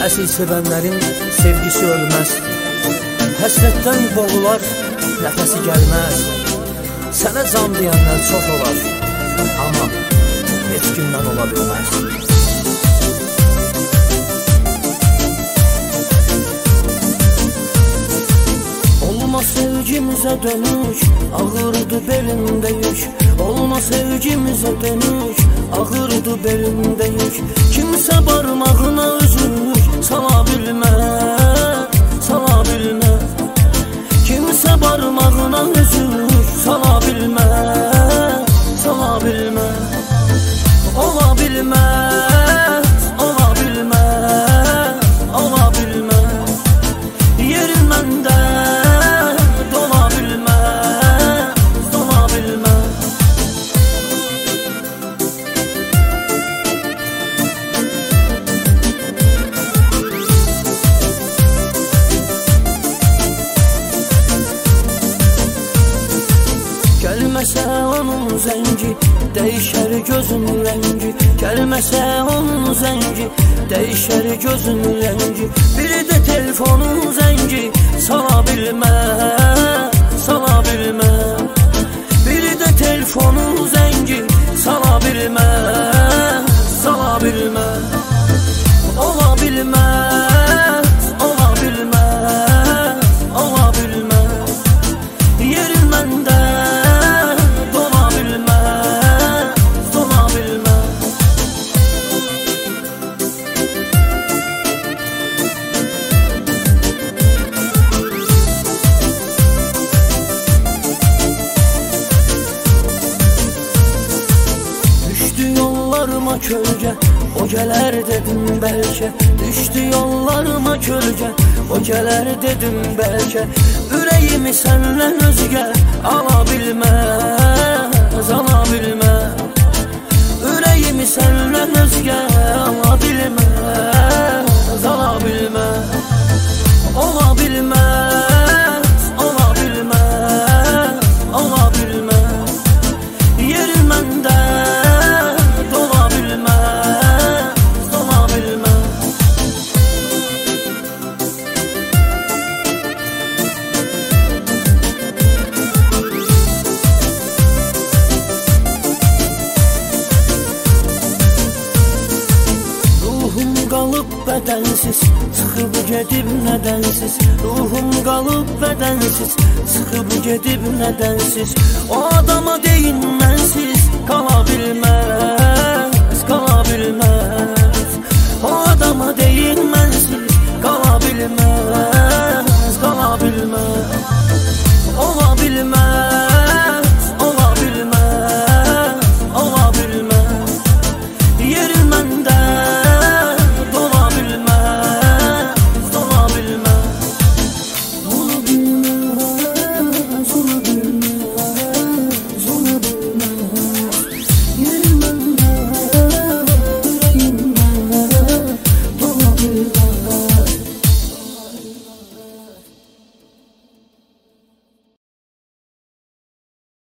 Əsl sevənlərin sevgisi ölməz. Həsrətdən boğular, nəfəsi gəlməz. Sənə can deyənlər çox olar, amma heç gündən ola bilməz. Olma sevgimizə dönüş, ağırdı belində yük. Olma sevgimizə dönüş, ağırdı belində yük. Kimsə barmağına üzük sala bilməz, sala bilməz. Kimsə barmağına üzük sala bilməz, sala bilməz. Ola bilməz, ola bilməz, ola bilməz. Yerin məndə dola bilməz, dola bilməz. Gəlməsə onun zəngi, dəyişər gözün rəngi. Gəlməsə onun zəngi, dəyişər gözün rəngi. Biri də telefonun zəngi, sala bilməz, sala bilməz. Biri də telefonun zəngi, sala bilməz, sala bilməz. Ola bilməz, ola bilməz, ola bilməz. Yerin məndə dola bilməz, dola bilməz. Düşdü yollarıma kölgə, o gələr dedim bəlkə. Düşdü yollarıma kölgə, o gələr dedim bəlkə. Ürəyimi səndən özgə ala bilməz, ala bilməz. Ürəyimi səndən özgə ala bilməz, ala bilməz. Ola bilməz, ola bilməz, ola bilməz. Yerin məndə dola bilməz, dola bilməz. Ruhum qalıb bədənsiz, çıxıb gedib nədənsiz. Ruhum qalıb bədənsiz, çıxıb gedib nədənsiz. O adama deyin mənsiz qala bilməz, qala bilməz.